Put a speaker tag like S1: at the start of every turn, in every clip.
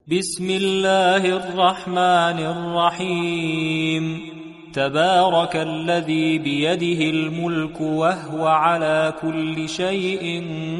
S1: بسم الله الرحمن الرحيم. تبارك الذي بيده الملك وهو على كل شيء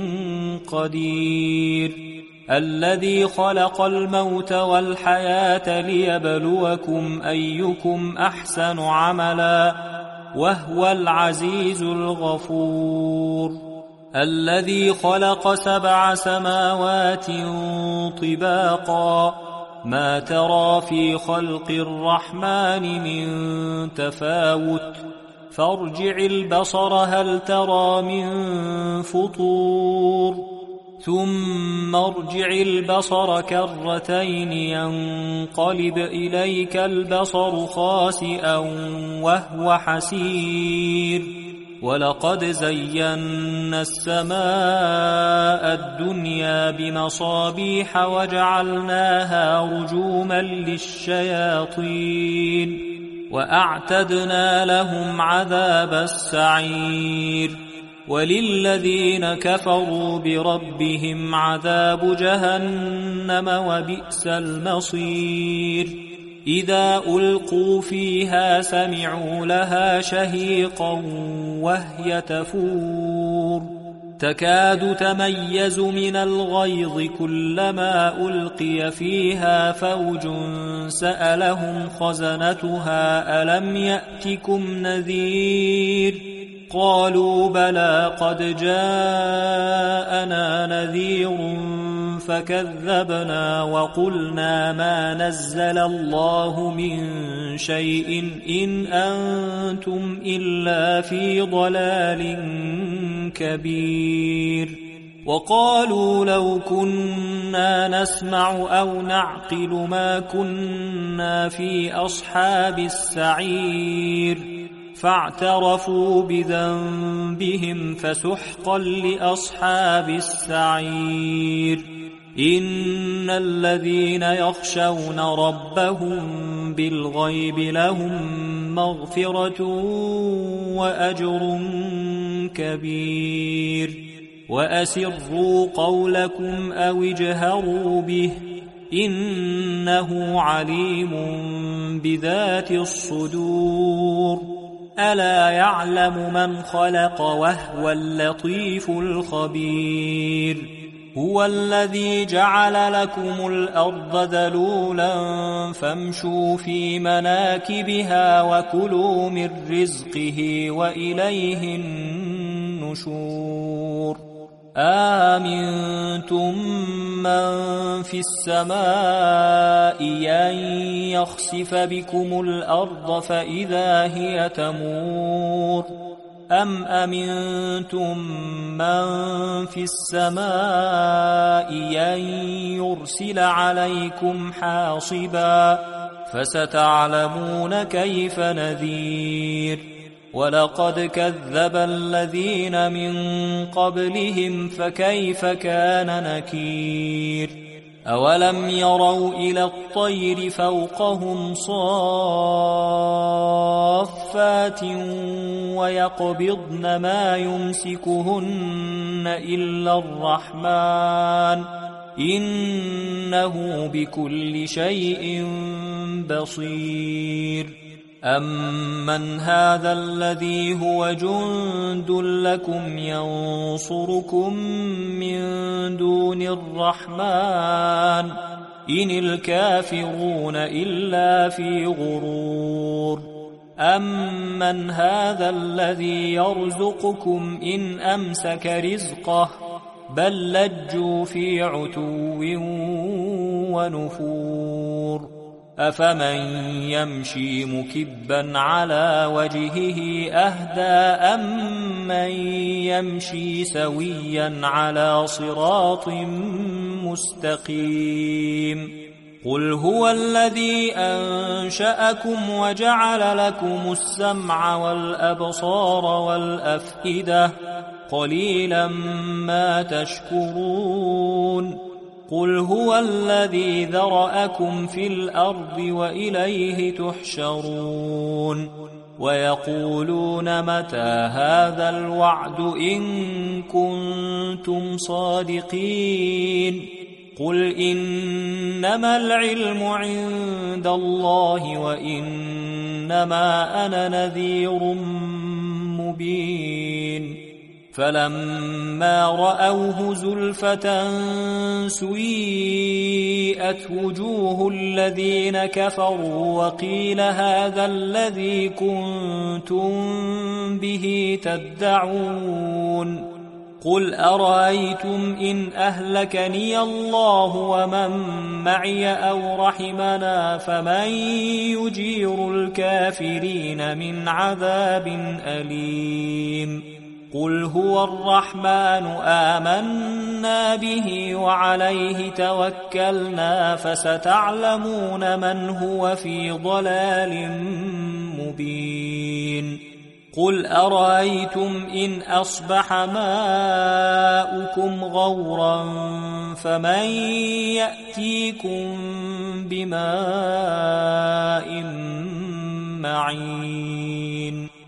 S1: قدير، الذي خلق الموت والحياة ليبلوكم أيكم أحسن عملا وهو العزيز الغفور، الذي خلق 7 سماوات طباقا ما ترى في خلق الرحمن من تفاوت فارجع البصر هل ترى من فطور ثم ارجع البصر كرتين ينقلب إليك البصر خاسئا وهو حسير، ولقد زينا السماء الدنيا بمصابيح وجعلناها رجوما للشياطين وأعتدنا لهم عذاب السعير، وللذين كفروا بربهم عذاب جهنم وبئس المصير. إذا ألقوا فيها سمعوا لها شهيقا وهي تفور تكاد تميز من الغيظ كلما ألقي فيها فوج سألهم خزنتها ألم يأتكم نذير قالوا بلى قد جاءنا نذير فكذبنا وقلنا ما نزل الله من شيء إن أنتم إلا في ضلال كبير. وقالوا لو كنا نسمع أو نعقل ما كنا في أصحاب السعير فاعترفوا بذنبهم فسحقا لأصحاب السعير. إن الذين يخشون ربهم بالغيب لهم مغفرة وأجر كبير. وأسروا قولكم أو اجهروا به إنه عليم بذات الصدور. ألا يعلم من خلق وهو اللطيف الخبير. هو الذي جعل لكم الأرض ذلولا فامشوا في مناكبها وكلوا من رزقه وإليه النشور. آمنتم من في السماء أن يخسف بكم الأرض فإذا هي تمور أم أمنتم من في السماء أن يرسل عليكم حاصبا فستعلمون كيف نذير. ولقد كذب الذين من قبلهم فكيف كان نكير. أولم يروا إلى الطير فوقهم صافات ويقبضن ما يمسكهن إلا الرحمن إنه بكل شيء بصير. أمن هذا الذي هو جند لكم ينصركم من دون الرحمن إن الكافرون إلا في غرور. أمن هذا الذي يرزقكم إن أمسك رزقه بل لجوا في عتو ونفور. أفمن يمشي مكبا على وجهه أهدى أمن يمشي سويا على صراط مستقيم. قل هو الذي أنشأكم وجعل لكم السمع والأبصار والأفئدة قليلا ما تشكرون. قل هو الذي ذرأكم في الأرض وإليه تحشرون. ويقولون متى هذا الوعد إن كنتم صادقين قل إنما العلم عند الله وإنما أنا نذير مبين فلما رأوه زلفة سيئت وجوه الذين كفروا وقيل هذا الذي كنتم به تدعون قل أرأيتم إن أهلكني الله ومن معي أو رحمنا فمن يجير الكافرين من عذاب أليم قل هو الرحمن آمنا به وعليه توكلنا فستعلمون من هو في ضلال مبين قل أرأيتم إن أصبح ماؤكم غورا فمن يأتيكم بماء معين